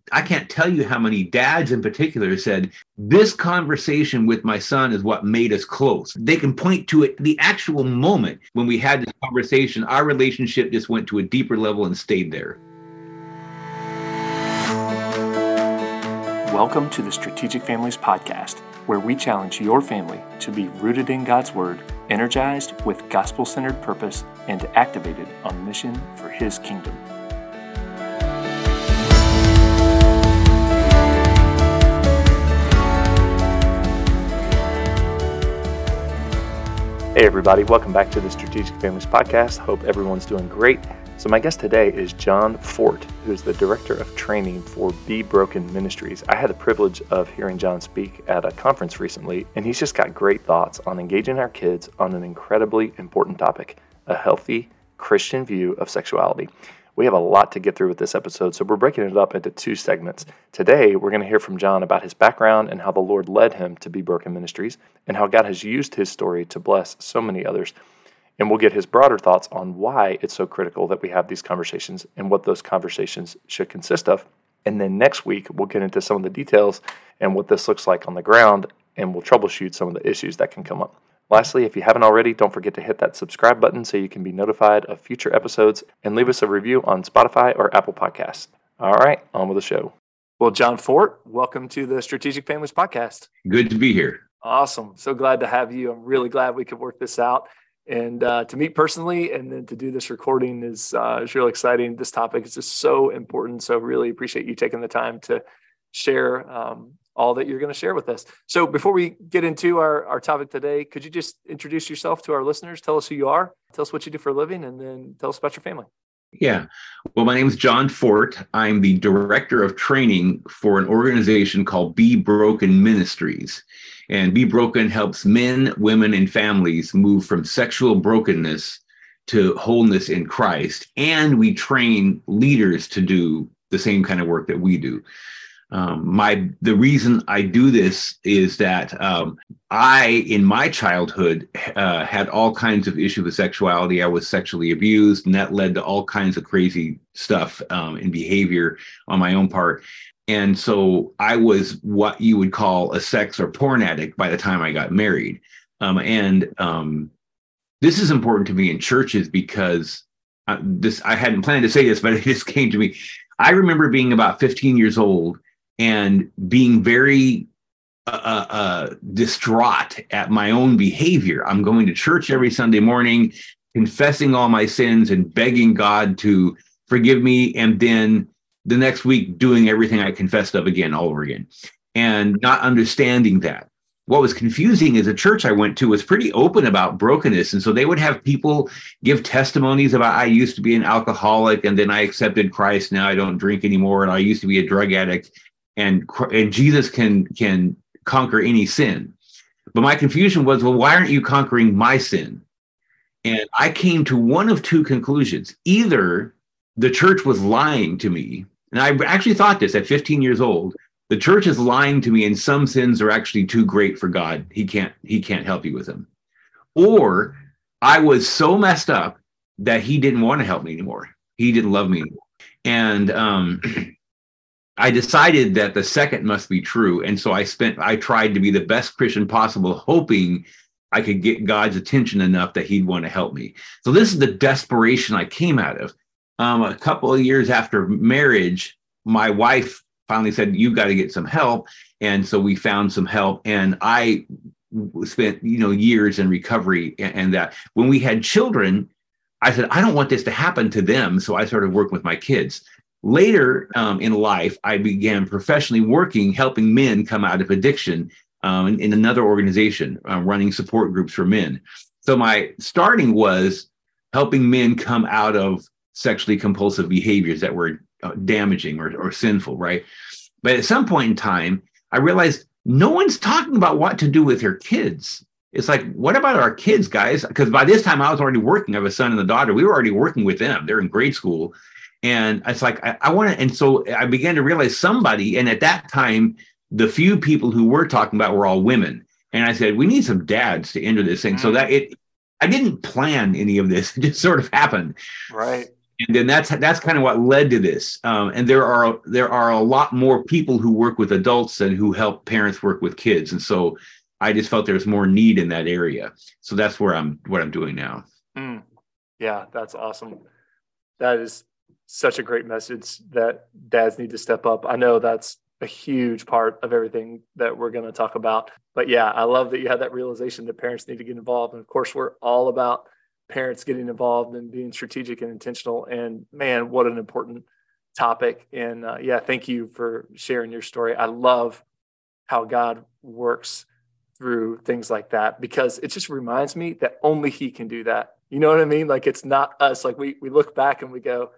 I can't tell you how many dads in particular said, this conversation with my son is what made us close. They can point to it, the actual moment when we had this conversation, our relationship just went to a deeper level and stayed there. Welcome to the Strategic Families Podcast, where we challenge your family to be rooted in God's Word, energized with gospel-centered purpose, and activated on mission for His kingdom. Hey everybody, welcome back to the Strategic Families Podcast. Hope everyone's doing great. So my guest today is John Fort, who is the Director of Training for Be Broken Ministries. I had the privilege of hearing John speak at a conference recently, and he's just got great thoughts on engaging our kids on an incredibly important topic, a healthy Christian view of sexuality. We have a lot to get through with this episode, so we're breaking it up into two segments. Today, we're going to hear from John about his background and how the Lord led him to Be Broken Ministries, and how God has used his story to bless so many others. And we'll get his broader thoughts on why it's so critical that we have these conversations and what those conversations should consist of. And then next week, we'll get into some of the details and what this looks like on the ground, and we'll troubleshoot some of the issues that can come up. Lastly, if you haven't already, don't forget to hit that subscribe button so you can be notified of future episodes, and leave us a review on Spotify or Apple Podcasts. All right, on with the show. Well, John Fort, welcome to the Strategic Families Podcast. Good to be here. Awesome. So glad to have you. I'm really glad we could work this out. And to meet personally and then to do this recording is really exciting. This topic is just so important. So really appreciate you taking the time to share all that you're going to share with us. So before we get into our topic today, could you just introduce yourself to our listeners? Tell us who you are, tell us what you do for a living, and then tell us about your family. Yeah. Well, my name is John Fort. I'm the Director of Training for an organization called Be Broken Ministries. And Be Broken helps men, women, and families move from sexual brokenness to wholeness in Christ. And we train leaders to do the same kind of work that we do. The reason I do this is that I, in my childhood, had all kinds of issues with sexuality. I was sexually abused, and that led to all kinds of crazy stuff and behavior on my own part. And so I was what you would call a sex or porn addict by the time I got married. This is important to me in churches because I hadn't planned to say this, but it just came to me. I remember being about 15 years old and being very distraught at my own behavior. I'm going to church every Sunday morning, confessing all my sins and begging God to forgive me, and then the next week doing everything I confessed of again, all over again, and not understanding that. What was confusing is the church I went to was pretty open about brokenness. And so they would have people give testimonies about, I used to be an alcoholic and then I accepted Christ. Now I don't drink anymore. And I used to be a drug addict. And Jesus can conquer any sin. But my confusion was, well, why aren't you conquering my sin? And I came to one of two conclusions. Either the church was lying to me, and I actually thought this at 15 years old, the church is lying to me and some sins are actually too great for God. He can't help you with them. Or I was so messed up that he didn't want to help me anymore. He didn't love me anymore. And I decided that the second must be true. And so I tried to be the best Christian possible, hoping I could get God's attention enough that he'd want to help me. So this is the desperation I came out of. A couple of years after marriage, my wife finally said, you've got to get some help. And so we found some help. And I spent, years in recovery. And that when we had children, I said, I don't want this to happen to them. So I started working with my kids. Later in life, I began professionally working, helping men come out of addiction in another organization, running support groups for men. So my starting was helping men come out of sexually compulsive behaviors that were damaging or sinful, right? But at some point in time, I realized no one's talking about what to do with their kids. It's like, what about our kids, guys? Because by this time I was already working. I have a son and a daughter. We were already working with them. They're in grade school. And it's like, I want to, and so I began to realize somebody, and at that time, the few people who were talking about were all women. And I said, we need some dads to enter this thing. So that I didn't plan any of this. It just sort of happened. Right. And then that's kind of what led to this. And there are a lot more people who work with adults and who help parents work with kids. And so I just felt there's more need in that area. So that's what I'm doing now. Yeah, that's awesome. That is such a great message that dads need to step up. I know that's a huge part of everything that we're going to talk about. But yeah, I love that you had that realization that parents need to get involved. And of course, we're all about parents getting involved and being strategic and intentional. And man, what an important topic. And thank you for sharing your story. I love how God works through things like that, because it just reminds me that only he can do that. You know what I mean? Like, it's not us. Like we look back and we go,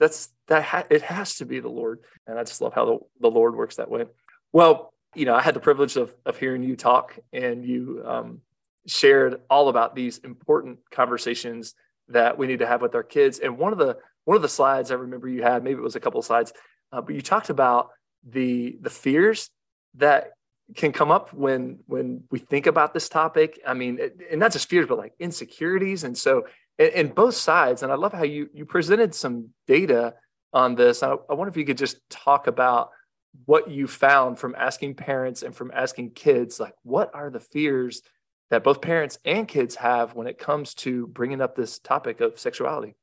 it has to be the Lord. And I just love how the Lord works that way. Well, I had the privilege of hearing you talk, and you shared all about these important conversations that we need to have with our kids. And one of the slides I remember you had, maybe it was a couple of slides, but you talked about the fears that can come up when we think about this topic. I mean, and not just fears, but like insecurities. And so, and both sides. And I love how you presented some data on this. I wonder if you could just talk about what you found from asking parents and from asking kids, like, what are the fears that both parents and kids have when it comes to bringing up this topic of sexuality?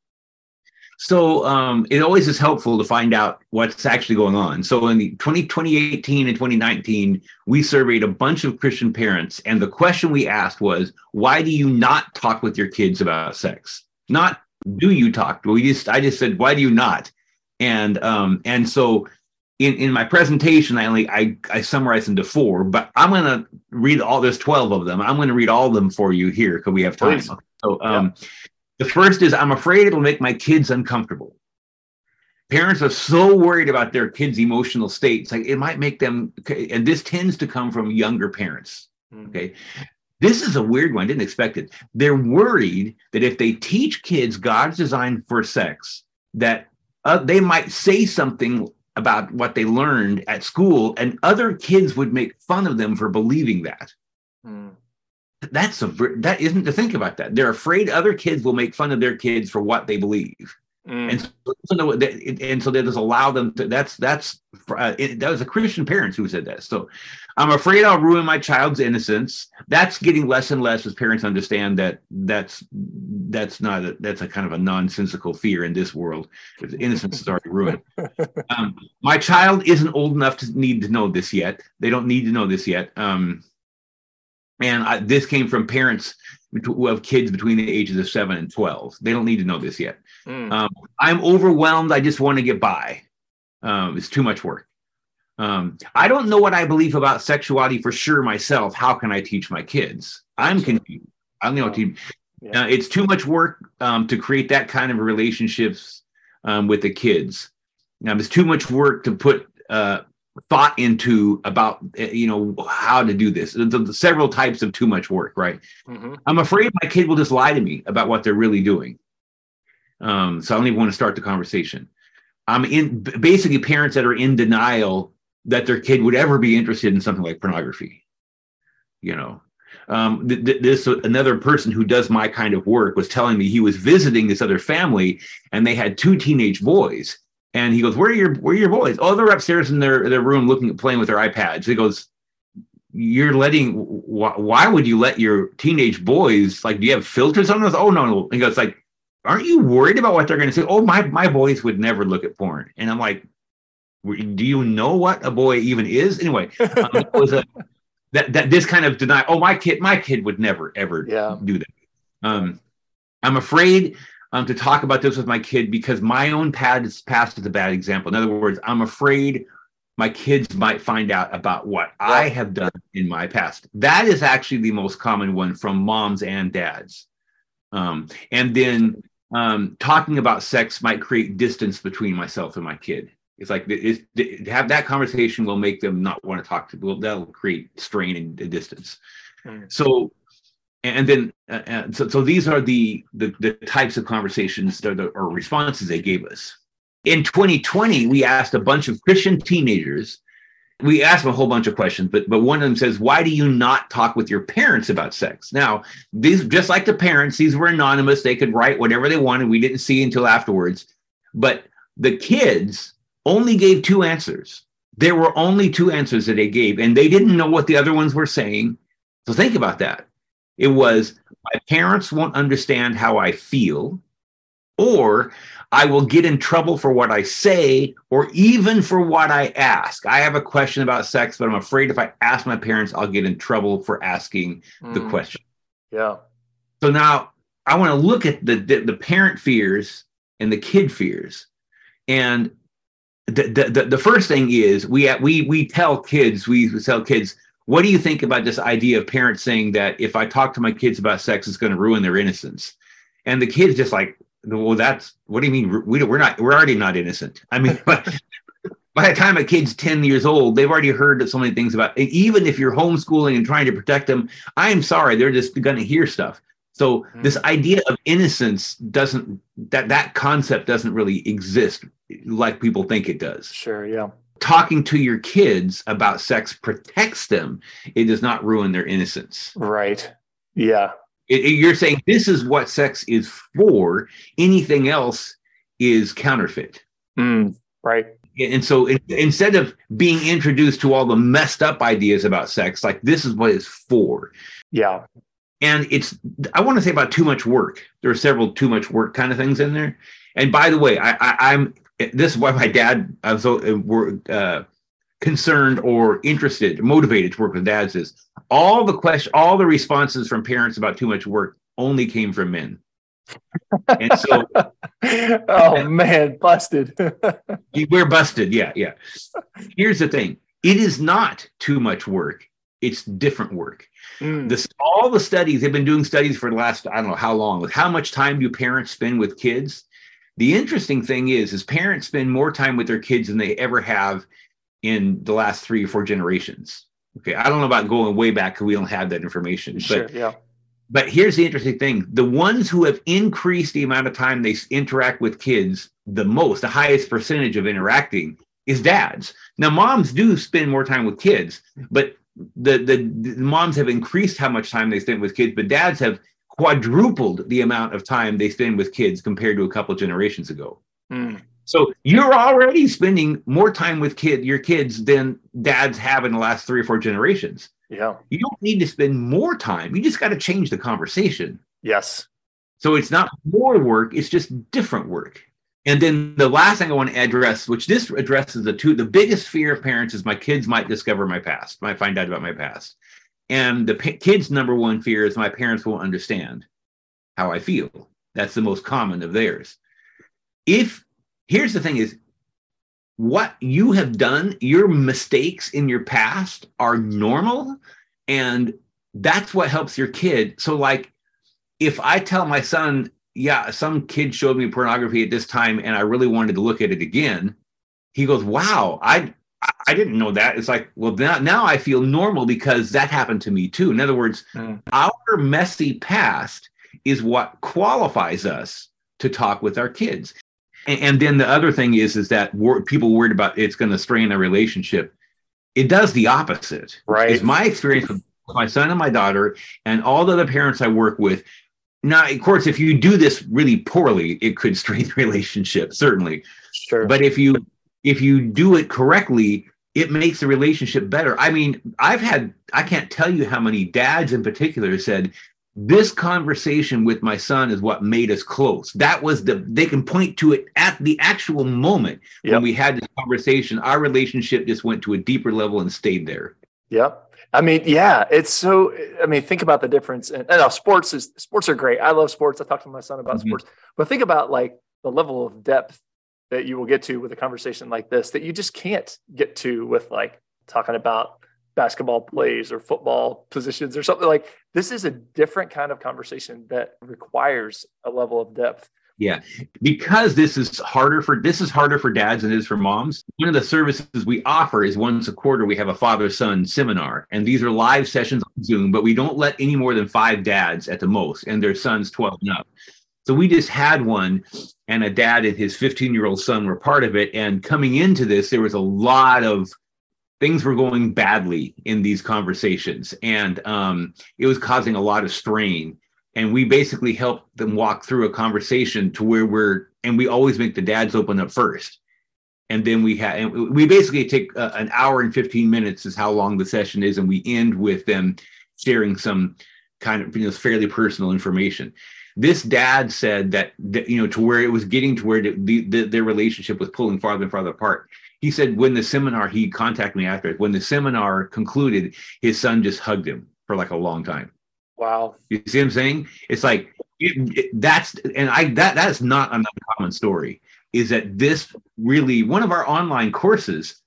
So it always is helpful to find out what's actually going on. So in the 2018 and 2019, we surveyed a bunch of Christian parents. And the question we asked was, why do you not talk with your kids about sex? Not do you talk? I just said, why do you not? And so in my presentation, I summarized into 4, but I'm going to read there's 12 of them. I'm going to read all of them for you here because we have time. Please. So the first is, I'm afraid it'll make my kids uncomfortable. Parents are so worried about their kids' emotional states. Like, it might make them, and this tends to come from younger parents. Okay. This is a weird one. I didn't expect it. They're worried that if they teach kids God's design for sex, that they might say something about what they learned at school, and other kids would make fun of them for believing that. That isn't to think about that. They're afraid other kids will make fun of their kids for what they believe. And so they just allow them to, that was a Christian parents who said that. So I'm afraid I'll ruin my child's innocence. That's getting less and less as parents understand that's a kind of a nonsensical fear in this world. If innocence is already ruined. My child isn't old enough to need to know this yet. They don't need to know this yet. And this came from parents who have kids between the ages of 7 and 12. They don't need to know this yet. I'm overwhelmed. I just want to get by. It's too much work. I don't know what I believe about sexuality for sure myself. How can I teach my kids? I'm confused. I don't know what to. It's too much work to create that kind of relationships with the kids. It's too much work to put thought into about how to do this. The several types of too much work, right? I'm afraid my kid will just lie to me about what they're really doing. So I don't even want to start the conversation. Basically parents that are in denial that their kid would ever be interested in something like pornography. This another person who does my kind of work was telling me he was visiting this other family, and they had 2 teenage boys. And he goes, where are your boys? Oh, they're upstairs in their room playing with their iPads. He goes, why would you let your teenage boys, like, do you have filters on those? Oh, no. He goes, like, aren't you worried about what they're going to say? Oh, my boys would never look at porn. And I'm like, do you know what a boy even is? Anyway, it was this kind of denial. Oh, my kid would never, ever do that. I'm afraid to talk about this with my kid because my own past is a bad example. In other words, I'm afraid my kids might find out about what I have done in my past. That is actually the most common one from moms and dads. And then talking about sex might create distance between myself and my kid. It's like have that conversation will make them not want to talk to people. That'll create strain and distance. So. And then, so these are the types of conversations or responses they gave us. In 2020, we asked a bunch of Christian teenagers. We asked them a whole bunch of questions, but one of them says, "Why do you not talk with your parents about sex?" Now, these, just like the parents, these were anonymous. They could write whatever they wanted. We didn't see until afterwards. But the kids only gave two answers. There were only two answers that they gave, and they didn't know what the other ones were saying. So think about that. It was, my parents won't understand how I feel, or I will get in trouble for what I say, or even for what I ask. I have a question about sex, but I'm afraid if I ask my parents, I'll get in trouble for asking the question. Yeah. So now I want to look at the parent fears and the kid fears. And the first thing is we tell kids, what do you think about this idea of parents saying that if I talk to my kids about sex, it's going to ruin their innocence? And the kids just like, well, what do you mean? We're already not innocent. I mean, but by the time a kid's 10 years old, they've already heard so many things about it. Even if you're homeschooling and trying to protect them, I'm sorry, they're just going to hear stuff. So this idea of innocence that concept doesn't really exist like people think it does. Sure, yeah. Talking to your kids about sex protects them. It does not ruin their innocence. Right. Yeah. You're saying this is what sex is for. Anything else is counterfeit. Right. And so instead of being introduced to all the messed up ideas about sex, like this is what it's for. Yeah. And I want to say about too much work. There are several too much work kind of things in there. And by the way, this is why my dad, I was so concerned or interested, motivated to work with dads, is all the responses from parents about too much work only came from men. And so, man, busted. We're busted. Yeah. Here's the thing. It is not too much work. It's different work. All the studies, they've been doing studies for the last, I don't know how long, with how much time do parents spend with kids. The interesting thing is parents spend more time with their kids than they ever have in the last 3 or 4 generations. Okay. I don't know about going way back because we don't have that information. Sure, yeah. But here's the interesting thing. The ones who have increased the amount of time they interact with kids the most, the highest percentage of interacting, is dads. Now, moms do spend more time with kids, but the moms have increased how much time they spend with kids, but dads have quadrupled the amount of time they spend with kids compared to a couple generations ago. So you're already spending more time with your kids than dads have in the last 3 or 4 generations. Yeah. You don't need to spend more time. You just got to change the conversation. Yes. So it's not more work, it's just different work. And then the last thing I want to address, which this addresses the biggest fear of parents, is my kids might discover my past, might find out about my past. And the kids' number one fear is my parents won't understand how I feel. That's the most common of theirs. Here's the thing is, what you have done, your mistakes in your past are normal, and that's what helps your kid. So like, if I tell my son, yeah, some kid showed me pornography at this time and I really wanted to look at it again, he goes, wow, I didn't know that. It's like, well, now I feel normal because that happened to me too. In other words, our messy past is what qualifies us to talk with our kids. And then the other thing is that people worried about it's going to strain a relationship. It does the opposite. Right. It's my experience with my son and my daughter and all the other parents I work with. Now, of course, if you do this really poorly, it could strain the relationship, certainly. Sure. But if you do it correctly, it makes the relationship better. I mean, I can't tell you how many dads in particular said, this conversation with my son is what made us close. That was they can point to it at the actual moment when we had this conversation. Our relationship just went to a deeper level and stayed there. Yep. I mean, yeah, it's so, think about the difference. And sports are great. I love sports. I talk to my son about sports, but think about like the level of depth that you will get to with a conversation like this, that you just can't get to with like talking about basketball plays or football positions or something. Like, this is a different kind of conversation that requires a level of depth. Yeah, because this is harder for dads than it is for moms. One of the services we offer is once a quarter, we have a father-son seminar. And these are live sessions on Zoom, but we don't let any more than 5 dads at the most, and their sons 12 and up. So we just had one, and a dad and his 15-year-old son were part of it. And coming into this, there was a lot of things were going badly in these conversations. And it was causing a lot of strain. And we basically help them walk through a conversation to where we always make the dads open up first. And then we basically take an hour and 15 minutes is how long the session is. And we end with them sharing some kind of, fairly personal information. This dad said that to where it was getting to where their relationship was pulling farther and farther apart. He said when the seminar, he contacted me after it, when the seminar concluded, his son just hugged him for like a long time. Wow. You see what I'm saying? It's like, that's not an uncommon story, is that this really, one of our online courses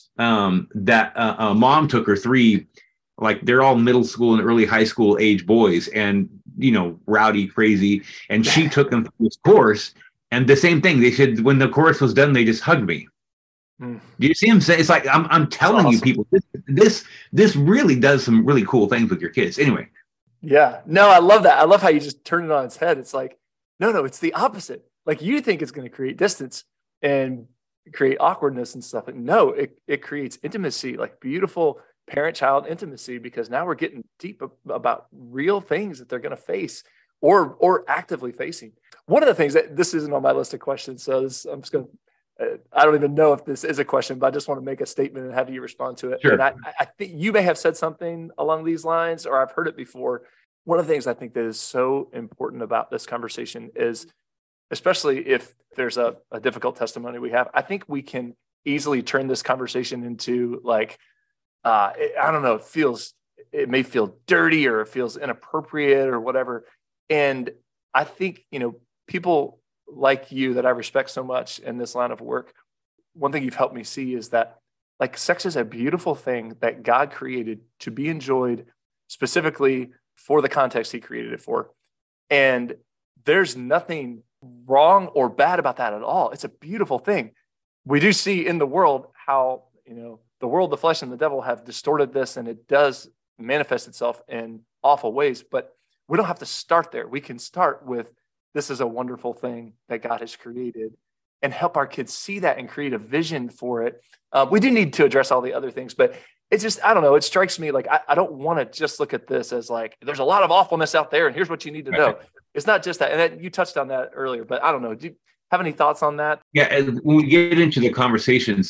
that a mom took her 3, like they're all middle school and early high school age boys, and rowdy, crazy, and she took them through this course, and the same thing, they said when the course was done, they just hugged me. Do you see him say? It's like I'm telling you, people, this really does some really cool things with your kids. Anyway. Yeah, no, I love that. I love how you just turn it on its head. It's like, no, it's the opposite. Like you think it's going to create distance and create awkwardness and stuff. And no, it creates intimacy, like beautiful parent-child intimacy, because now we're getting deep about real things that they're going to face or actively facing. One of the things that this isn't on my list of questions, so I'm just going to. I don't even know if this is a question, but I just want to make a statement and have you respond to it. Sure. And I think you may have said something along these lines, or I've heard it before. One of the things I think that is so important about this conversation is, especially if there's a difficult testimony we have, I think we can easily turn this conversation into like, I don't know, it may feel dirty or it feels inappropriate or whatever. And I think, people like you that I respect so much in this line of work, one thing you've helped me see is that like sex is a beautiful thing that God created to be enjoyed specifically for the context he created it for. And there's nothing wrong or bad about that at all. It's a beautiful thing. We do see in the world how, the world, the flesh, and the devil have distorted this, and it does manifest itself in awful ways, but we don't have to start there. We can start with, this is a wonderful thing that God has created, and help our kids see that and create a vision for it. We do need to address all the other things, but it's just, I don't know, it strikes me like I don't want to just look at this as like, there's a lot of awfulness out there and here's what you need to know. It's not just that. And you touched on that earlier, but I don't know. Do you have any thoughts on that? Yeah, and when we get into the conversations,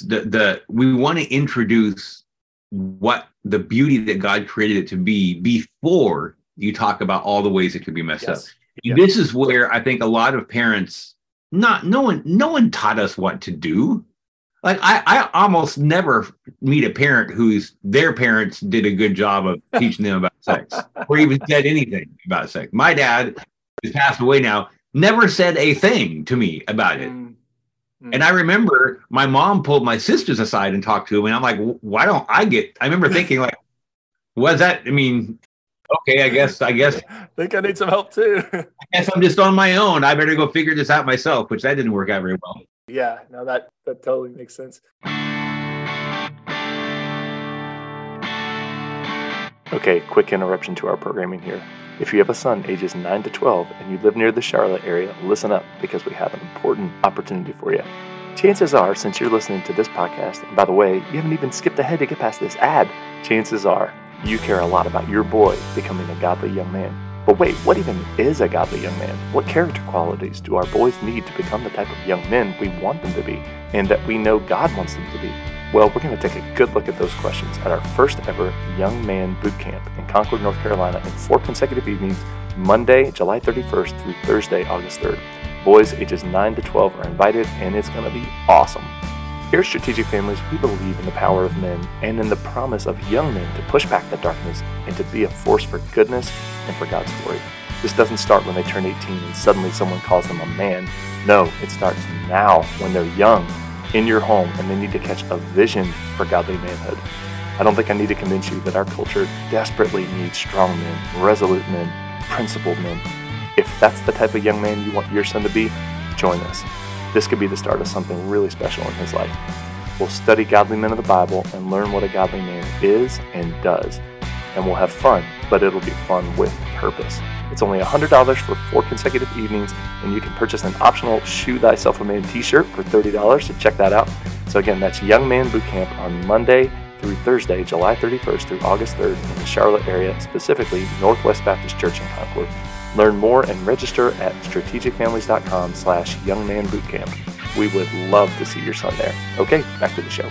we want to introduce what the beauty that God created it to be before you talk about all the ways it could be messed up. Yeah. This is where I think a lot of parents, no one taught us what to do. Like I almost never meet a parent their parents did a good job of teaching them about sex or even said anything about sex. My dad, who's passed away now, never said a thing to me about it. And I remember my mom pulled my sisters aside and talked to him, and I'm like, why don't I remember thinking like, what's that? I mean, okay, I guess. I think I need some help too. I guess I'm just on my own. I better go figure this out myself, which that didn't work out very well. Yeah, no, that totally makes sense. Okay, quick interruption to our programming here. If you have a son ages 9 to 12 and you live near the Charlotte area, listen up, because we have an important opportunity for you. Chances are, since you're listening to this podcast, and by the way, you haven't even skipped ahead to get past this ad, chances are you care a lot about your boy becoming a godly young man. But wait, what even is a godly young man? What character qualities do our boys need to become the type of young men we want them to be, and that we know God wants them to be? Well, we're going to take a good look at those questions at our first ever Young Man Boot Camp in Concord, North Carolina, in 4 consecutive evenings, Monday, July 31st through Thursday, August 3rd. Boys ages 9 to 12 are invited, and it's going to be awesome. Here at Strategic Families, we believe in the power of men and in the promise of young men to push back the darkness and to be a force for goodness and for God's glory. This doesn't start when they turn 18 and suddenly someone calls them a man. No, it starts now when they're young, in your home, and they need to catch a vision for godly manhood. I don't think I need to convince you that our culture desperately needs strong men, resolute men, principled men. If that's the type of young man you want your son to be, join us. This could be the start of something really special in his life. We'll study godly men of the Bible and learn what a godly man is and does. And we'll have fun, but it'll be fun with purpose. It's only $100 for 4 consecutive evenings, and you can purchase an optional Shoe Thyself a Man t-shirt for $30, so check that out. So again, that's Young Man Boot Camp on Monday through Thursday, July 31st through August 3rd in the Charlotte area, specifically Northwest Baptist Church in Concord. Learn more and register at strategicfamilies.com/youngmanbootcamp. We would love to see your son there. Okay, back to the show.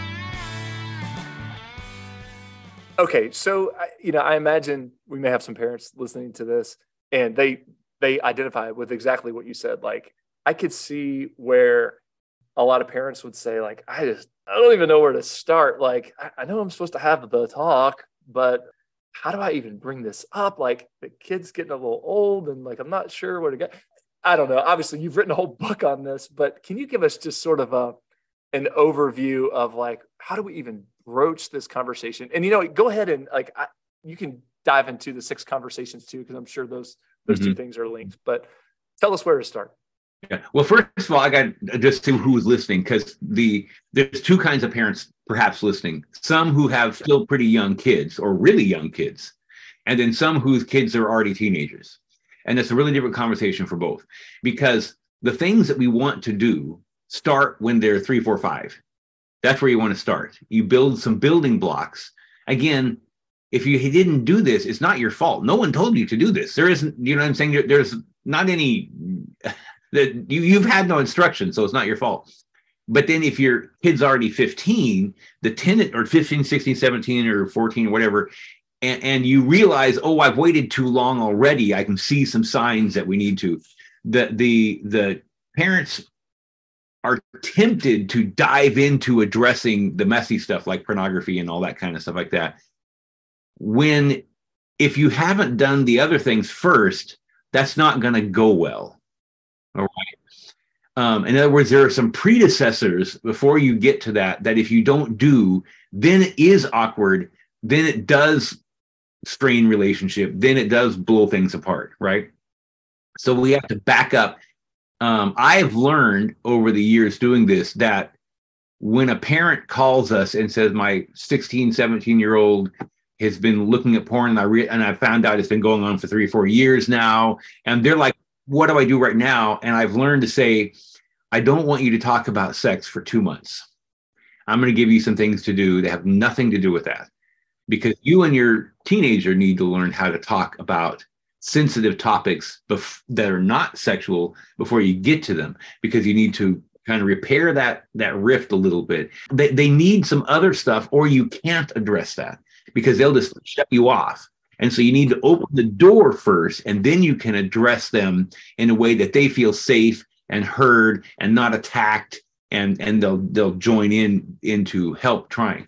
Okay, so I imagine we may have some parents listening to this, and they identify with exactly what you said. Like, I could see where a lot of parents would say, like, I don't even know where to start. Like, I know I'm supposed to have the talk, but how do I even bring this up? Like, the kid's getting a little old, and like, I'm not sure where to go. I don't know. Obviously, you've written a whole book on this, but can you give us just sort of an overview of like, how do we even broach this conversation? And, go ahead and like, you can dive into the 6 conversations too, because I'm sure those two things are linked, but tell us where to start. Yeah. Well, first of all, I got to just see who's listening, because there's 2 kinds of parents perhaps listening. Some who have still pretty young kids or really young kids, and then some whose kids are already teenagers. And it's a really different conversation for both, because the things that we want to do start when they're 3, 4, 5. That's where you want to start. You build some building blocks. Again, if you didn't do this, it's not your fault. No one told you to do this. There isn't, you know what I'm saying? There's not any... that you've had no instruction, so it's not your fault. But then if your kid's already 15, the 10 or 15, 16, 17 or 14 or whatever, and you realize, oh, I've waited too long already, I can see some signs that we need to. The parents are tempted to dive into addressing the messy stuff like pornography and all that kind of stuff like that. When if you haven't done the other things first, that's not going to go well. All right. In other words, there are some predecessors before you get to that if you don't do, then it is awkward. Then it does strain relationship. Then it does blow things apart, right? So we have to back up. I've learned over the years doing this that when a parent calls us and says, my 16, 17-year-old has been looking at porn, and I found out it's been going on for 3 or 4 years now, and they're like, what do I do right now? And I've learned to say, I don't want you to talk about sex for 2 months. I'm going to give you some things to do that have nothing to do with that, because you and your teenager need to learn how to talk about sensitive topics that are not sexual before you get to them, because you need to kind of repair that rift a little bit. They need some other stuff, or you can't address that because they'll just shut you off. And so you need to open the door first, and then you can address them in a way that they feel safe and heard and not attacked, and they'll join into help trying.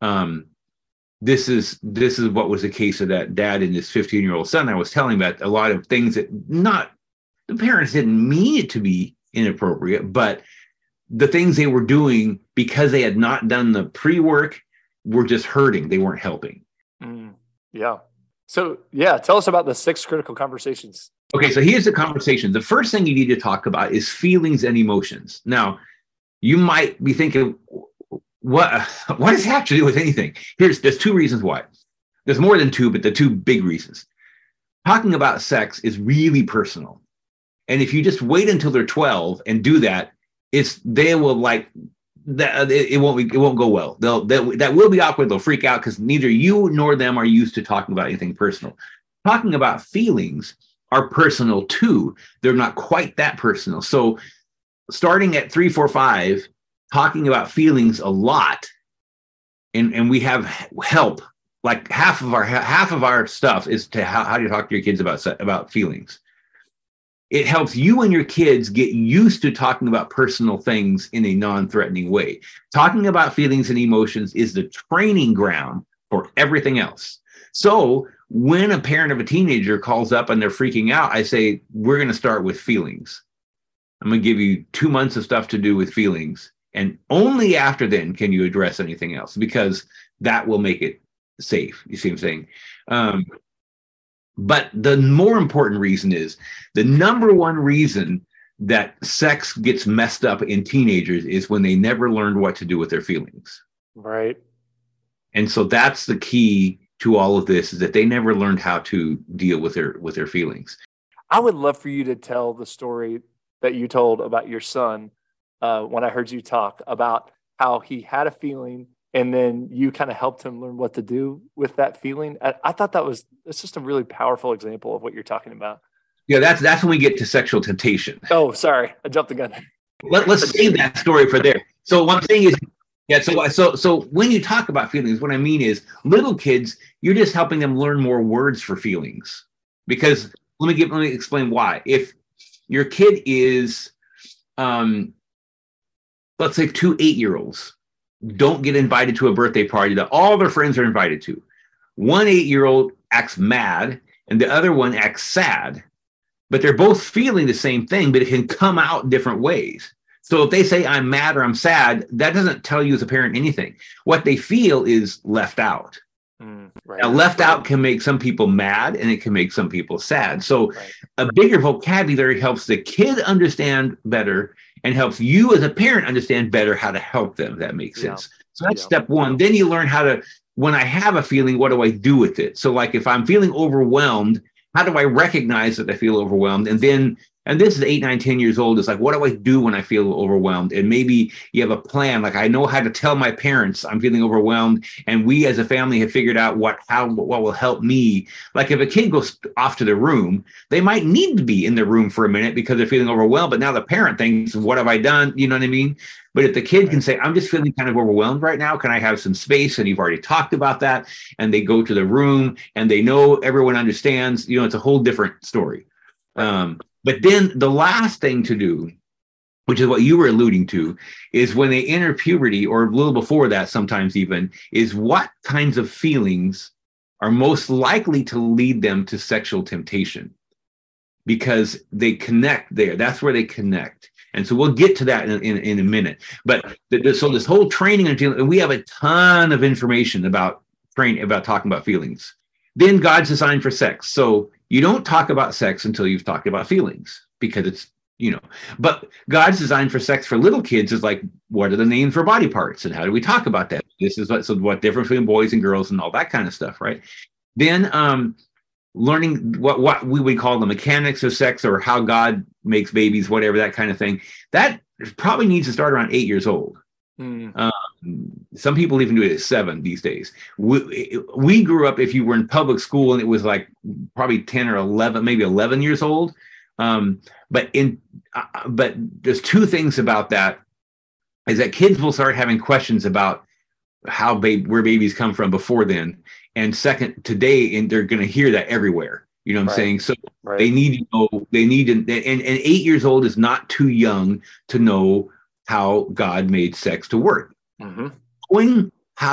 This is what was the case of that dad and his 15-year-old son I was telling about. A lot of things that the parents didn't mean it to be inappropriate, but the things they were doing because they had not done the pre-work were just hurting. They weren't helping. Yeah. So, tell us about the 6 critical conversations. Okay, so here's the conversation. The first thing you need to talk about is feelings and emotions. Now, you might be thinking, what does it have to do with anything? There's 2 reasons why. There's more than 2, but the 2 big reasons. Talking about sex is really personal. And if you just wait until they're 12 and do that, they will like that. It won't go well. That will be awkward. They'll freak out because neither you nor them are used to talking about anything personal. Talking about feelings are personal too. They're not quite that personal. So starting at 3, 4, 5, talking about feelings a lot, and we have help. Like half of our stuff is to how do you talk to your kids about feelings. It helps you and your kids get used to talking about personal things in a non-threatening way. Talking about feelings and emotions is the training ground for everything else. So when a parent of a teenager calls up and they're freaking out, I say, we're going to start with feelings. I'm going to give you 2 months of stuff to do with feelings. And only after then can you address anything else, because that will make it safe. You see what I'm saying? But the more important reason is the number one reason that sex gets messed up in teenagers is when they never learned what to do with their feelings. Right. And so that's the key to all of this, is that they never learned how to deal with their feelings. I would love for you to tell the story that you told about your son when I heard you talk about how he had a feeling and then you kind of helped him learn what to do with that feeling. I thought it's just a really powerful example of what you're talking about. Yeah, that's when we get to sexual temptation. Oh, sorry, I jumped the gun. Let's save that story for there. So one thing is, yeah. So when you talk about feelings, what I mean is, little kids, you're just helping them learn more words for feelings. Because let me explain why. If your kid is, let's say 2 8-year-olds don't get invited to a birthday party that all their friends are invited to. One 8-year-old acts mad, and the other one acts sad. But they're both feeling the same thing, but it can come out different ways. So if they say I'm mad or I'm sad, that doesn't tell you as a parent anything. What they feel is left out. Right. Now, left out can make some people mad and it can make some people sad. So a bigger vocabulary helps the kid understand better and helps you as a parent understand better how to help them, if that makes sense. So that's step one. Then you learn how to, when I have a feeling, what do I do with it? So like if I'm feeling overwhelmed, how do I recognize that I feel overwhelmed? And then, and this is 8, 9, 10 years old. It's like, what do I do when I feel overwhelmed? And maybe you have a plan. Like I know how to tell my parents I'm feeling overwhelmed. And we as a family have figured out what will help me. Like if a kid goes off to their room, they might need to be in their room for a minute because they're feeling overwhelmed. But now the parent thinks, what have I done? You know what I mean? But if the kid can say, I'm just feeling kind of overwhelmed right now, can I have some space? And you've already talked about that. And they go to the room and they know everyone understands, it's a whole different story. But then the last thing to do, which is what you were alluding to, is when they enter puberty, or a little before that sometimes even, is what kinds of feelings are most likely to lead them to sexual temptation. Because they connect there. That's where they connect. And so we'll get to that in a minute. But so this whole training and feeling, and we have a ton of information about talking about feelings. Then God's designed for sex. So you don't talk about sex until you've talked about feelings, because it's, but God's designed for sex for little kids is like, what are the names for body parts and how do we talk about that? This is what difference between boys and girls and all that kind of stuff, right? Then learning what we would call the mechanics of sex, or how God makes babies, whatever, that kind of thing. That probably needs to start around 8 years old. Some people even do it at 7 these days. We grew up, if you were in public school, and it was like probably 10 or 11, maybe 11 years old. But there's two things about that, is that kids will start having questions about where babies come from before then. And second, today, and they're going to hear that everywhere. You know what I'm saying? So they need to know, and 8 years old is not too young to know how God made sex to work. Knowing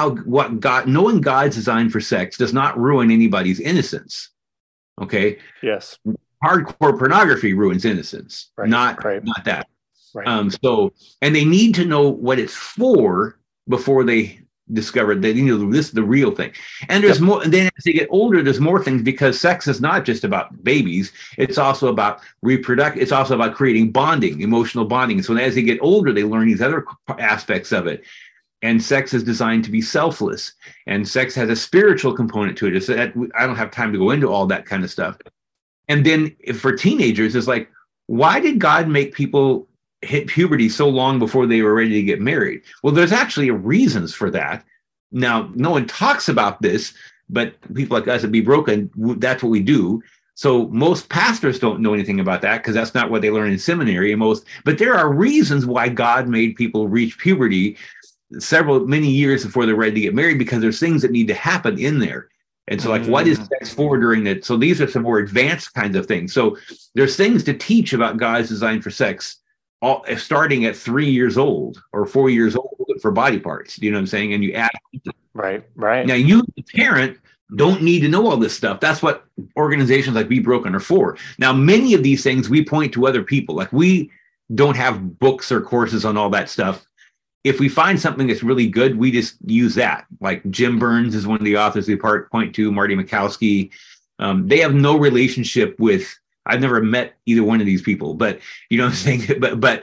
knowing God's design for sex does not ruin anybody's innocence. Okay. Yes. Hardcore pornography ruins innocence, not that. Right. And they need to know what it's for before they discover that, this is the real thing. And there's more. And then as they get older, there's more things, because sex is not just about babies. It's also about reproduction. It's also about creating bonding, emotional bonding. And so as they get older, they learn these other aspects of it. And sex is designed to be selfless. And sex has a spiritual component to it. I don't have time to go into all that kind of stuff. And then for teenagers, it's like, why did God make people hit puberty so long before they were ready to get married? Well, there's actually reasons for that. Now, no one talks about this, but people like us at Be Broken, that's what we do. So most pastors don't know anything about that, because that's not what they learn in seminary. But there are reasons why God made people reach puberty many years before they're ready to get married, because there's things that need to happen in there. And so like, what is sex for during that? So these are some more advanced kinds of things. So there's things to teach about God's design for sex, starting at 3 years old or 4 years old for body parts. You know what I'm saying? And you add. Right. Now, you, the parent, don't need to know all this stuff. That's what organizations like Be Broken are for. Now, many of these things we point to other people. Like, we don't have books or courses on all that stuff. If we find something that's really good, we just use that. Like Jim Burns is one of the authors we point to, Marty Mikowski. They have no relationship with, I've never met either one of these people, but you know what I'm saying? But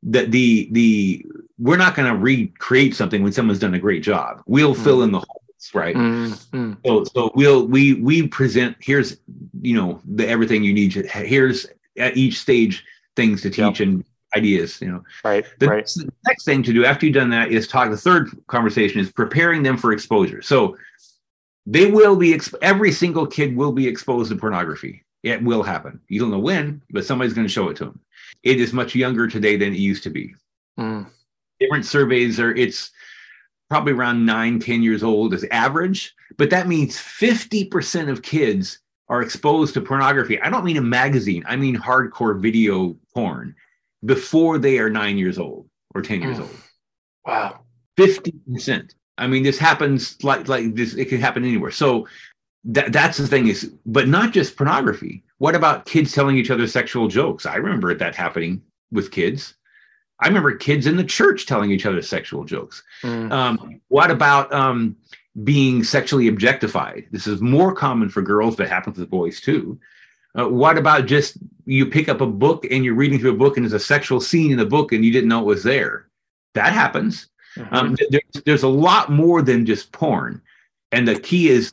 we're not going to recreate something when someone's done a great job. We'll fill in the holes, right? So we present, here's, everything you need. Here's at each stage things to teach and ideas, The next thing to do after you've done that is the third conversation is preparing them for exposure. So they will be, every single kid will be exposed to pornography. It will happen. You don't know when, but somebody's going to show it to them. It is much younger today than it used to be. Different surveys it's probably around 9-10 years old as average, but that means 50% of kids are exposed to pornography. I don't mean a magazine. I mean hardcore video porn before they are 9 years old or 10 years old. Wow. 50%. I mean, this happens like this. It can happen anywhere. So that's the thing is, but not just pornography. What about kids telling each other sexual jokes? I remember that happening with kids. I remember kids in the church telling each other sexual jokes. What about being sexually objectified? This is more common for girls, but happens with boys too. What about just you pick up a book and you're reading through a book and there's a sexual scene in the book and you didn't know it was there? That happens. There's a lot more than just porn. And the key is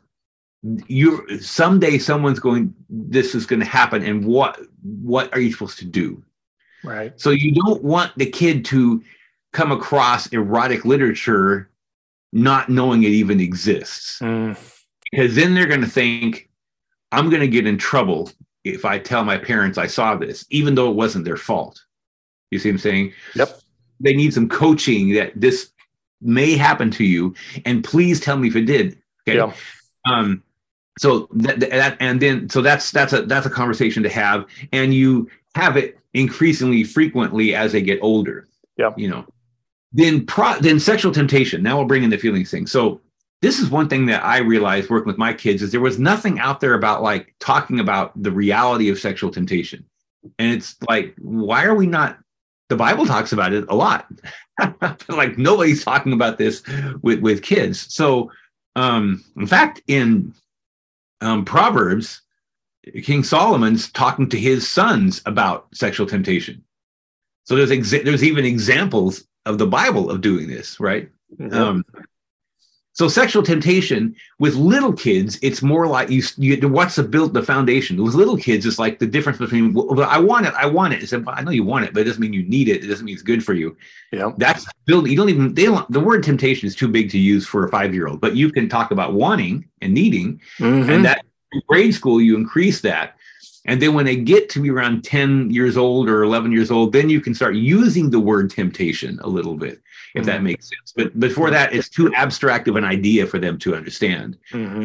someday someone's this is going to happen. And what are you supposed to do? Right. So you don't want the kid to come across erotic literature not knowing it even exists. Because then they're going to think, I'm going to get in trouble if I tell my parents I saw this, even though it wasn't their fault. You see what I'm saying? Yep. They need some coaching that this may happen to you, and please tell me if it did. Okay. Yeah. So that's a conversation to have, and you have it increasingly frequently as they get older. Yeah. You know. Then sexual temptation. Now we'll bring in the feelings thing. So this is one thing that I realized working with my kids is there was nothing out there about like talking about the reality of sexual temptation. And it's like, why are we not? The Bible talks about it a lot. Like nobody's talking about this with kids. So in fact, in Proverbs, King Solomon's talking to his sons about sexual temptation. So there's even examples of the Bible of doing this, right? Mm-hmm. So sexual temptation with little kids, it's more like you what's the foundation. With little kids, it's like the difference between, well, I want it. I said, well, I know you want it, but it doesn't mean you need it. It doesn't mean it's good for you. Yeah. That's build. The word temptation is too big to use for a 5-year-old, but you can talk about wanting and needing, and that in grade school, you increase that. And then when they get to be around 10 years old or 11 years old, then you can start using the word temptation a little bit, if that makes sense. But before that, it's too abstract of an idea for them to understand.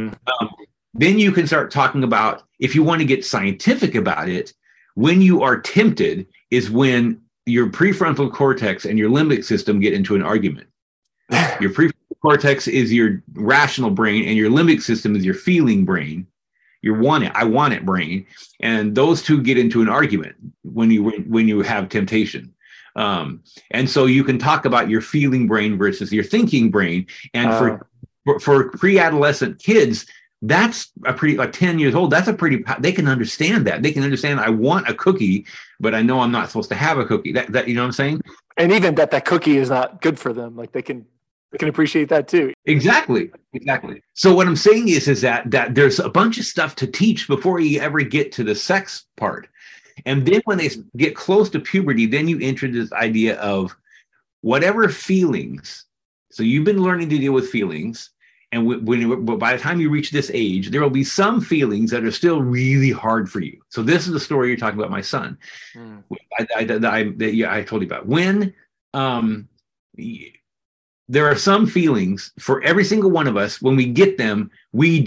Then you can start talking about, if you want to get scientific about it, when you are tempted is when your prefrontal cortex and your limbic system get into an argument. Your prefrontal cortex is your rational brain and your limbic system is your feeling brain. Your I want it brain, and those two get into an argument when you have temptation, and so you can talk about your feeling brain versus your thinking brain. And for pre-adolescent kids, that's a pretty, like 10 years old. That's they can understand that. They can understand I want a cookie, but I know I'm not supposed to have a cookie. That you know what I'm saying? And even that cookie is not good for them. Like they can appreciate that too. Exactly. So what I'm saying is that there's a bunch of stuff to teach before you ever get to the sex part. And then when they get close to puberty, then you enter this idea of whatever feelings. So you've been learning to deal with feelings. And by the time you reach this age, there will be some feelings that are still really hard for you. So this is the story you're talking about, my son. I told you about. When there are some feelings for every single one of us. When we get them, we're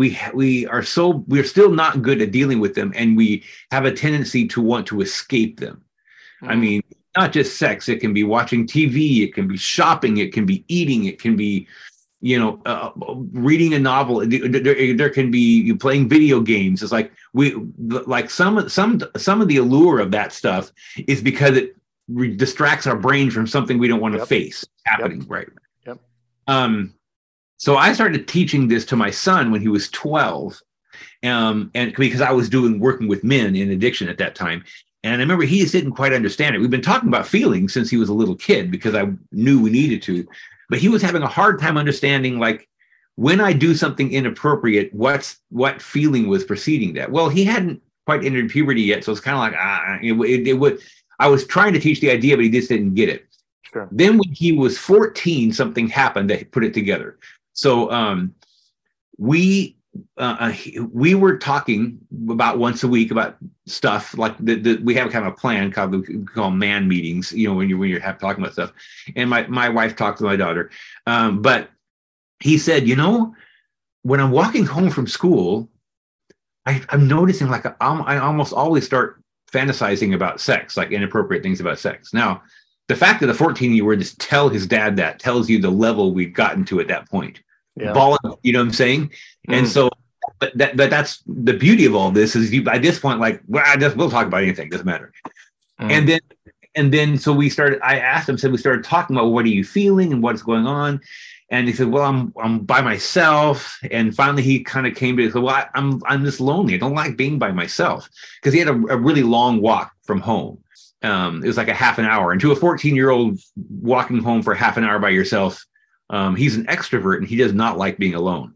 still not good at dealing with them, and we have a tendency to want to escape them. I mean, not just sex. It can be watching TV. It can be shopping. It can be eating. It can be, reading a novel. There can be you playing video games. It's like some of the allure of that stuff is because it distracts our brain from something we don't want to face happening. Right. Yep. So I started teaching this to my son when he was 12. And because I was working with men in addiction at that time. And I remember he just didn't quite understand it. We've been talking about feelings since he was a little kid because I knew we needed to, but he was having a hard time understanding, like, when I do something inappropriate, what feeling was preceding that? Well, he hadn't quite entered puberty yet. So it's kind of like, I was trying to teach the idea, but he just didn't get it. Sure. Then when he was 14, something happened that put it together. So we we were talking about once a week about stuff like we have kind of a plan called we call man meetings, when you're talking about stuff. And my wife talked to my daughter. But he said, when I'm walking home from school, I'm noticing like I almost always start fantasizing about sex, like inappropriate things about sex. Now, the fact that a 14-year-old just tell his dad that tells you the level we've gotten to at that point. Yeah. You know what I'm saying? And so, but that's the beauty of all this is at this point, like, we'll talk about anything, doesn't matter. And then, so I asked him, we started talking about what are you feeling and what's going on. And he said, well, I'm by myself. And finally he kind of came to, he said, well, I'm just lonely. I don't like being by myself, because he had a really long walk from home. It was like a half an hour, and to a 14-year-old walking home for half an hour by yourself, he's an extrovert and he does not like being alone.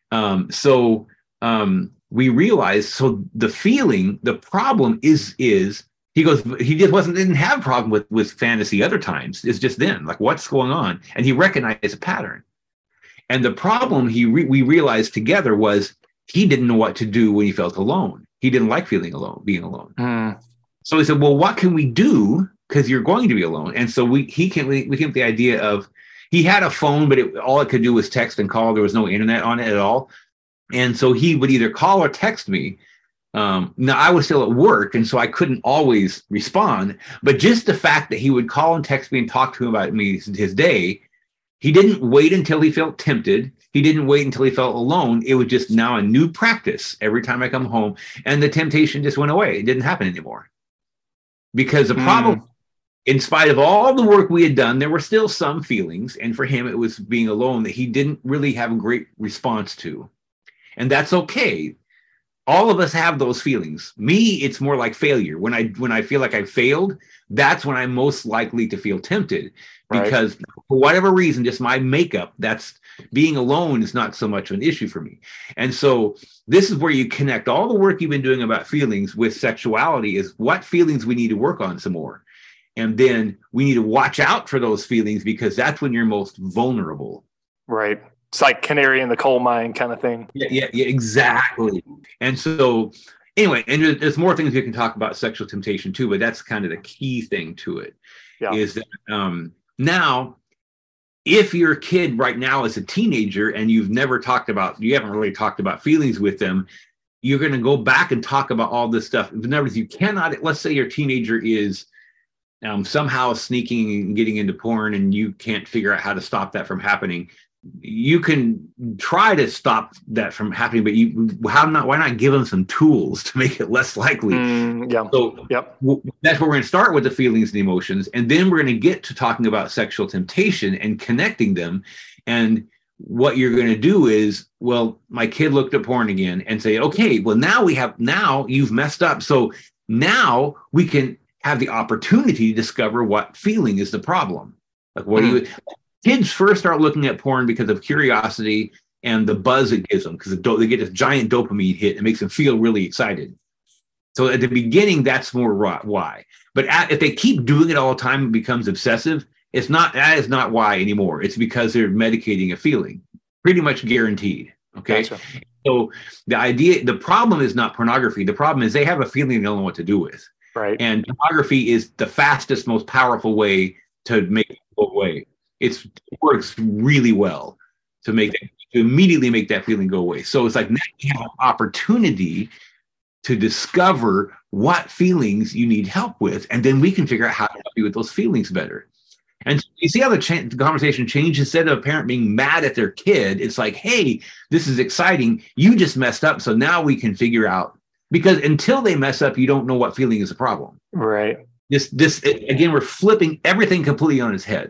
So we realized, so the problem is he goes, he just didn't have a problem with fantasy other times. It's just then, like, what's going on? And he recognized a pattern. And the problem we realized together was he didn't know what to do when he felt alone. He didn't like being alone. So he said, well, what can we do? Because you're going to be alone. And so we came with the idea of, he had a phone, but all it could do was text and call. There was no internet on it at all. And so he would either call or text me. Now, I was still at work, and so I couldn't always respond. But just the fact that he would call and text me and talk to him about his day, he didn't wait until he felt tempted. He didn't wait until he felt alone. It was just now a new practice every time I come home. And the temptation just went away. It didn't happen anymore. Because the problem, in spite of all the work we had done, there were still some feelings. And for him, it was being alone that he didn't really have a great response to. And that's okay. All of us have those feelings. Me, it's more like failure. When I feel like I failed, that's when I'm most likely to feel tempted. Because for whatever reason, just my makeup, that's being alone is not so much of an issue for me. And so this is where you connect all the work you've been doing about feelings with sexuality, is what feelings we need to work on some more. And then we need to watch out for those feelings, because that's when you're most vulnerable. Right. It's like canary in the coal mine kind of thing. Yeah, exactly. And so anyway, and there's more things we can talk about sexual temptation too, but that's kind of the key thing to it. Is that now, if your kid right now is a teenager and you haven't really talked about feelings with them, you're going to go back and talk about all this stuff. In other words, you cannot, let's say your teenager is somehow sneaking and getting into porn, and you can't figure out how to stop that from happening. You can try to stop that from happening, but why not give them some tools to make it less likely? So that's where we're going to start with the feelings and the emotions. And then we're going to get to talking about sexual temptation and connecting them. And what you're going to do is, well, my kid looked at porn again, and say, okay, well, now you've messed up. So now we can have the opportunity to discover what feeling is the problem. Like, what do you... Kids first start looking at porn because of curiosity and the buzz it gives them, because they get this giant dopamine hit. It makes them feel really excited. So at the beginning, that's more why. But if they keep doing it all the time, it becomes obsessive. That is not why anymore. It's because they're medicating a feeling, pretty much guaranteed. Okay. Gotcha. So the problem is not pornography. The problem is they have a feeling they don't know what to do with. Right. And pornography is the fastest, most powerful way to make it go away. It works really well to immediately make that feeling go away. So it's like, now you have an opportunity to discover what feelings you need help with, and then we can figure out how to help you with those feelings better. And so you see how the conversation changed. Instead of a parent being mad at their kid, it's like, hey, this is exciting. You just messed up. So now we can figure out, because until they mess up, you don't know what feeling is a problem. Right. Again, we're flipping everything completely on its head.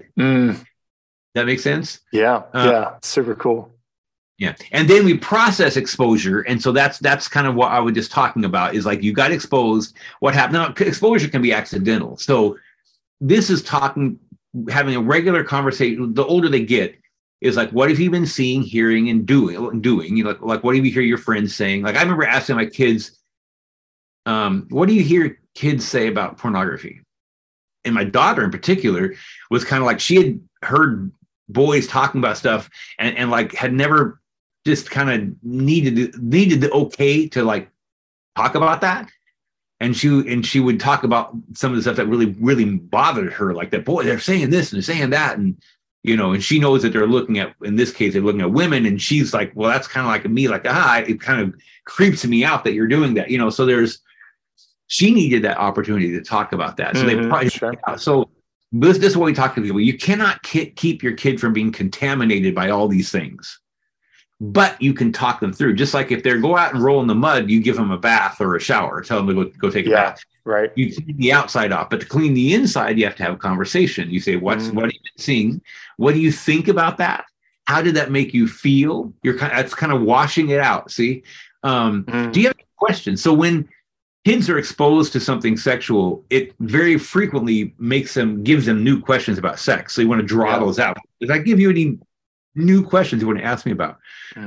That makes sense? Yeah. Super cool. Yeah. And then we process exposure. And so that's kind of what I was just talking about, is like, you got exposed. What happened? Now, exposure can be accidental. So this is having a regular conversation. The older they get, is like, what have you been seeing, hearing, and doing? Like what do you hear your friends saying? Like, I remember asking my kids, what do you hear kids say about pornography? And my daughter in particular was kind of like, she had heard boys talking about stuff and like had never just kind of needed the okay to like talk about that. And she would talk about some of the stuff that really bothered her, like that, boy, they're saying this and they're saying that. And, and she knows that they're looking at, in this case, they're looking at women. And she's like, well, that's kind of like me, like, it kind of creeps me out that you're doing that, so she needed that opportunity to talk about that. So they probably, so this is what we talk to people. You cannot keep your kid from being contaminated by all these things. But you can talk them through. Just like if they go out and roll in the mud, you give them a bath or a shower, tell them to go take a bath. Right. You clean the outside off, but to clean the inside, you have to have a conversation. You say, what are you seeing? What do you think about that? How did that make you feel? That's kind of washing it out. See, do you have any questions? So when kids are exposed to something sexual, it very frequently gives them new questions about sex. So you want to draw those out. Did I give you any new questions you want to ask me about?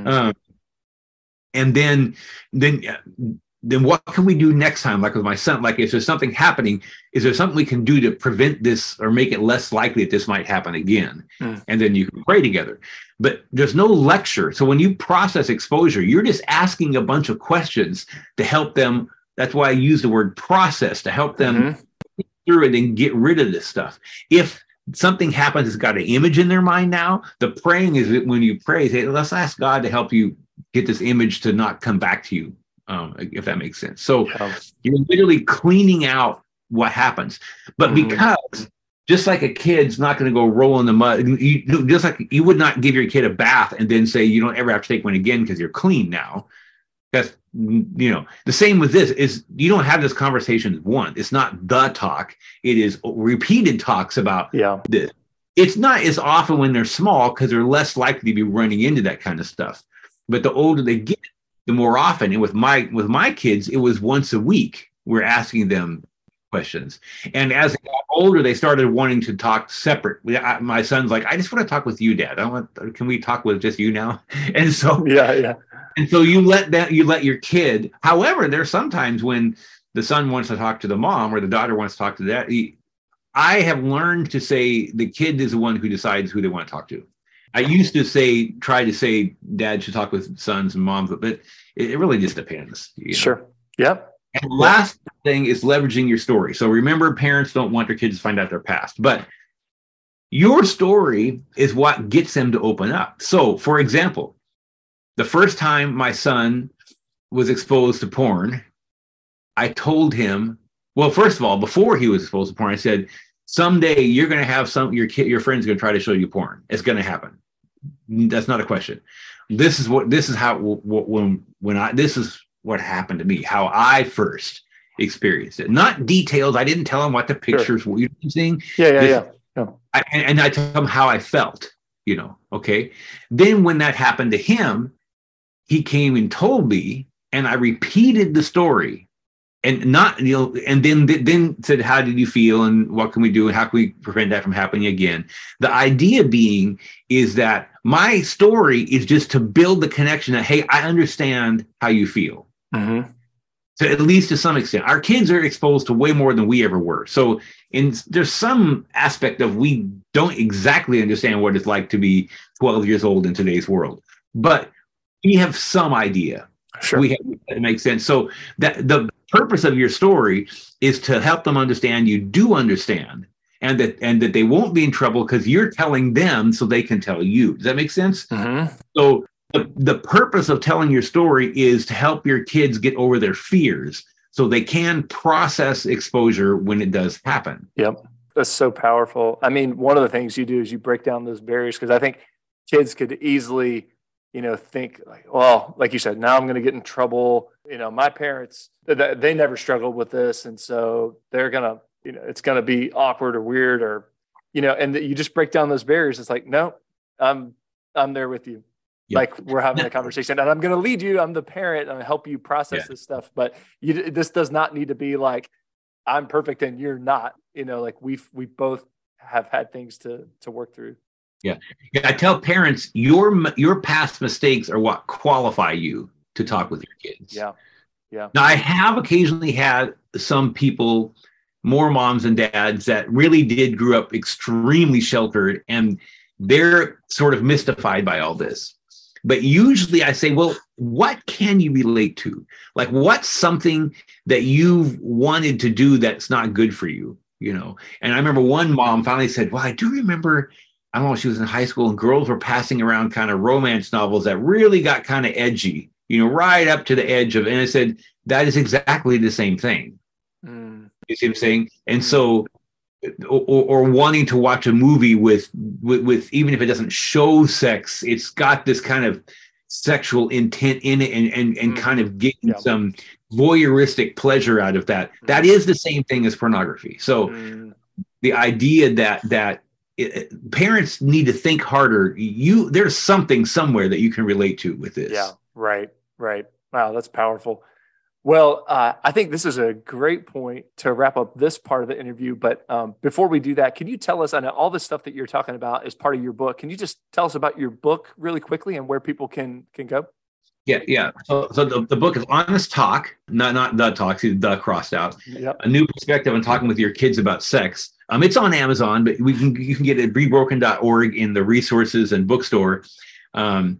And then what can we do next time? Like with my son, like if there's something happening, is there something we can do to prevent this or make it less likely that this might happen again? And then you can pray together. But there's no lecture. So when you process exposure, you're just asking a bunch of questions to help them. That's why I use the word process, to help them through it and get rid of this stuff. If something happens, it's got an image in their mind now. The praying is that when you pray, say, let's ask God to help you get this image to not come back to you, if that makes sense. So you're literally cleaning out what happens. But because just like a kid's not going to go roll in the mud, just like you would not give your kid a bath and then say you don't ever have to take one again because you're clean now. That's, the same with this is you don't have this conversation once. It's not the talk. It is repeated talks about this. It's not as often when they're small because they're less likely to be running into that kind of stuff. But the older they get, the more often. And with my kids, it was once a week. We're asking them questions. And as they got older, they started wanting to talk separate. My son's like, I just want to talk with you, Dad. Can we talk with just you now? And so And so you let your kid. However, there's sometimes when the son wants to talk to the mom or the daughter wants to talk to that. I have learned to say the kid is the one who decides who they want to talk to. I used to try to say dad should talk with sons and moms, but it really just depends. Sure. Yep. And the last thing is leveraging your story. So remember, parents don't want their kids to find out their past, but your story is what gets them to open up. So, for example, the first time my son was exposed to porn, I told him, well, first of all, before he was exposed to porn, I said, someday you're going to have your friend's going to try to show you porn. It's going to happen. That's not a question. This is what happened to me, how I first experienced it. Not details. I didn't tell him what the pictures were. You seeing? Yeah. And I told him how I felt, okay. Then when that happened to him, he came and told me, and I repeated the story, and then said, how did you feel, and what can we do, and how can we prevent that from happening again? The idea being is that my story is just to build the connection that, hey, I understand how you feel. So at least to some extent, our kids are exposed to way more than we ever were. So there's some aspect of we don't exactly understand what it's like to be 12 years old in today's world, but we have some idea. Sure. It makes sense. So that the purpose of your story is to help them understand you do understand, and that they won't be in trouble because you're telling them so they can tell you. Does that make sense? So the purpose of telling your story is to help your kids get over their fears so they can process exposure when it does happen. Yep. That's so powerful. I mean, one of the things you do is you break down those barriers, because I think kids could easily think like, well, like you said, now I'm going to get in trouble. My parents, they never struggled with this. And so they're going to, it's going to be awkward or weird or, and you just break down those barriers. It's like, no, I'm there with you. Yep. Like we're having a conversation and I'm going to lead you. I'm the parent. I'm going to help you process this stuff. But this does not need to be like, I'm perfect and you're not, like we both have had things to work through. Yeah. I tell parents your past mistakes are what qualify you to talk with your kids. Yeah. Now I have occasionally had some people, more moms and dads, that really did grew up extremely sheltered and they're sort of mystified by all this. But usually I say, well, what can you relate to? Like, what's something that you've wanted to do that's not good for you, And I remember one mom finally said, well, I do remember, I don't know, she was in high school and girls were passing around kind of romance novels that really got kind of edgy, right up to the edge of, and I said, that is exactly the same thing. You see what I'm saying? And so, or wanting to watch a movie with even if it doesn't show sex, it's got this kind of sexual intent in it, and kind of getting some voyeuristic pleasure out of that. That is the same thing as pornography. So the idea that parents need to think harder. There's something somewhere that you can relate to with this. Yeah, right. Wow, that's powerful. Well, I think this is a great point to wrap up this part of the interview. But before we do that, can you tell us, I know all the stuff that you're talking about is part of your book. Can you just tell us about your book really quickly and where people can go? Yeah. So the book is Honest Talk, not the talk, the crossed out. Yep. A new perspective on talking with your kids about sex. It's on Amazon, but you can get it at bebroken.org in the resources and bookstore. I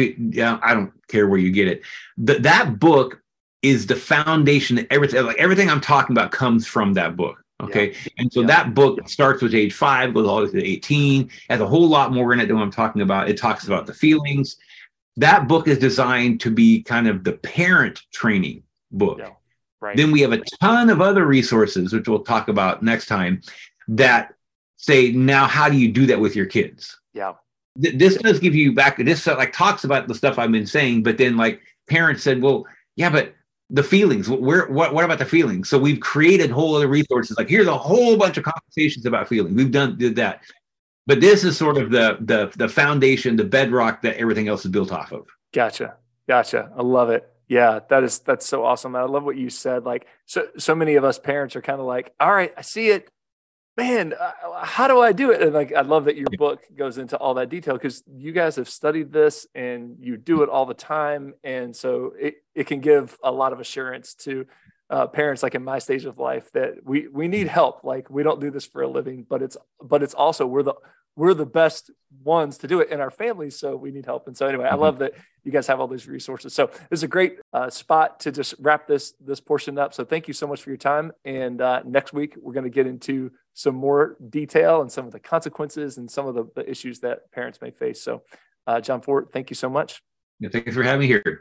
don't care where you get it. That book is the foundation that everything I'm talking about comes from that book. Okay. Yeah. And so that book starts with age 5, goes all the way to 18, has a whole lot more in it than what I'm talking about. It talks about the feelings. That book is designed to be kind of the parent training book. Yeah. Right. Then we have a ton of other resources, which we'll talk about next time, that say, now, how do you do that with your kids? Yeah. This does give you back. This talks about the stuff I've been saying, but then parents said, well, yeah, but the feelings, what about the feelings? So we've created whole other resources. Here's a whole bunch of conversations about feelings. Did that. But this is sort of the foundation, the bedrock that everything else is built off of. Gotcha. I love it. Yeah, that's so awesome. I love what you said. So many of us parents are kind of like, all right, I see it. Man, how do I do it? And I love that your book goes into all that detail, because you guys have studied this and you do it all the time. And so it can give a lot of assurance to parents, in my stage of life, that we need help. We don't do this for a living, but it's also, we're the best ones to do it in our families. So we need help. And so anyway, I love that you guys have all these resources. So this is a great spot to just wrap this portion up. So thank you so much for your time. And next week, we're going to get into some more detail and some of the consequences and some of the issues that parents may face. So John Fort, thank you so much. Yeah, thank you for having me here.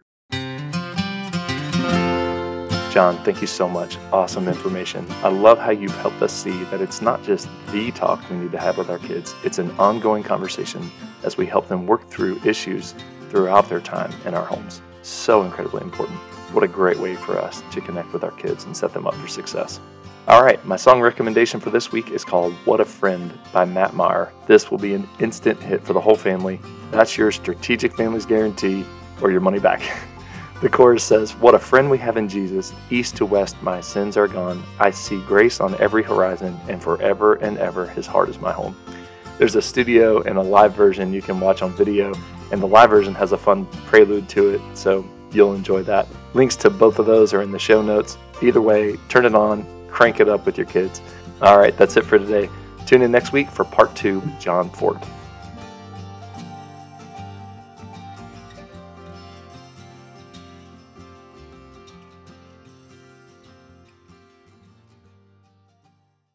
John, thank you so much. Awesome information. I love how you've helped us see that it's not just the talk we need to have with our kids. It's an ongoing conversation as we help them work through issues throughout their time in our homes. So incredibly important. What a great way for us to connect with our kids and set them up for success. All right, my song recommendation for this week is called What a Friend by Matt Maher. This will be an instant hit for the whole family. That's your Strategic Families guarantee, or your money back. The chorus says, what a friend we have in Jesus. East to west, my sins are gone. I see grace on every horizon, and forever and ever, his heart is my home. There's a studio and a live version you can watch on video, and the live version has a fun prelude to it, so you'll enjoy that. Links to both of those are in the show notes. Either way, turn it on, crank it up with your kids. All right, that's it for today. Tune in next week for part 2 with John Fort.